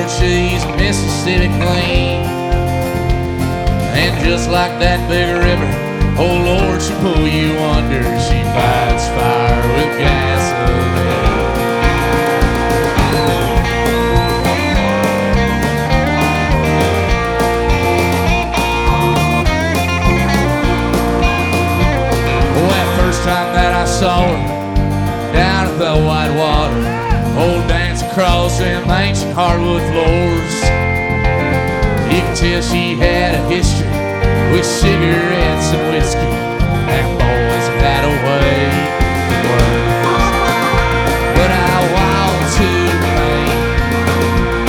Lord, she's Mississippi Queen. And just like that big river, oh Lord, she'll pull you under. She fights fire with gasoline. Oh, that first time that I saw her down at the White Water, old dance across them ancient hardwood floors, you could tell she had a history with cigarettes and whiskey. And boys that